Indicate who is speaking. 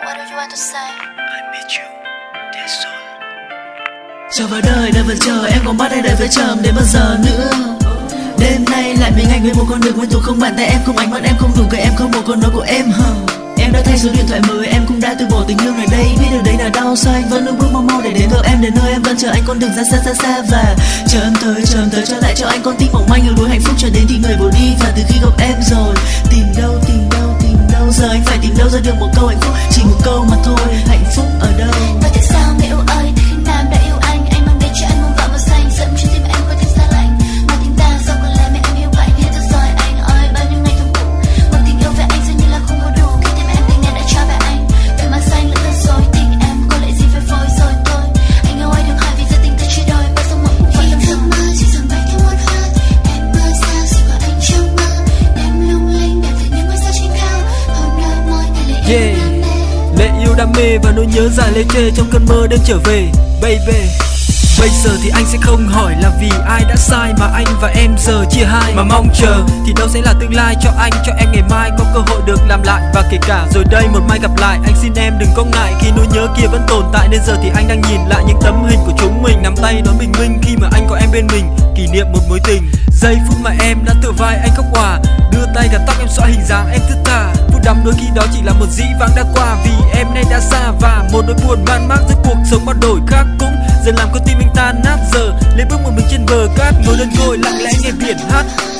Speaker 1: What do you want to say?
Speaker 2: I miss you, that's all.
Speaker 3: Chờ vào đời vẫn chờ, em còn bắt hay đợi phải chờ đến bao giờ nữa. Đêm nay lại mình anh với một con đường quen thuộc, không bàn tay em không ánh mắt em không đủ cái em không một con nói của em hờ. Em đã thay số điện thoại mới, em cũng đã từ bỏ tình yêu này đây. Biết được đấy là đau, sao anh vẫn luôn bước mau mau để đến gặp em đến nơi em vẫn chờ anh con đường ra xa và chờ em tới cho lại cho anh con tim mỏng manh ở đuối hạnh phúc cho đến thì người bỏ đi. Và từ khi gặp em rồi tìm đâu giờ anh phải tìm đâu ra được một câu hạnh phúc, chỉ một câu mà thôi, hạnh phúc ở đâu.
Speaker 1: Và tại sao người yêu ơi từ khi Nam đã yêu anh mang đến cho anh muôn vạn màu xanh, dẫn cho tim em có thêm xa lạnh. Mà tim ta sao còn lại mẹ em yêu bạn hết rồi anh ơi, bao nhiêu ngày thầm cũ một tình yêu về anh dường như là không có đủ, khi tim em tình này đã trao về anh phải mang xanh lẫn thân dối tình em có lẽ gì phải phôi rồi thôi. Anh yêu ơi đừng hỏi vì giờ tình ta chia đôi bao giờ mộng cũng vậy. Giấc mơ chỉ dần bay theo một hơi, em mơ sao chỉ có anh trong mơ, em lung linh đẹp từ những ngôi sao trên cao, hôn đôi môi ngày lệ yêu đam mê.
Speaker 4: Lệ yêu đam mê và nỗi nhớ dài lê trê trong cơn mơ đêm trở về, baby. Bây giờ thì anh sẽ không hỏi là vì ai đã sai mà anh và em giờ chia hai, mà mong chờ thì đâu sẽ là tương lai cho anh cho em ngày mai có cơ hội được làm lại. Và kể cả rồi đây một mai gặp lại, anh xin em đừng có ngại khi nỗi nhớ kia vẫn tồn tại. Nên giờ thì anh đang nhìn lại những tấm hình của chúng mình, nắm tay đón bình minh khi mà anh có em bên mình, kỷ niệm một mối tình. Giây phút mà em đã tựa vai anh khóc hòa, đưa tay gạt tóc em xõa hình dáng em thức tha. Phút đắm đôi khi đó chỉ là một dĩ vãng đã qua, vì em nay đã xa và một nỗi buồn man mác giữa cuộc sống bắt đổi khác cũng dần làm con tim anh tan nát. Giờ lên bước một mình trên bờ cát, ngồi lên ngồi lặng lẽ nghe biển hát.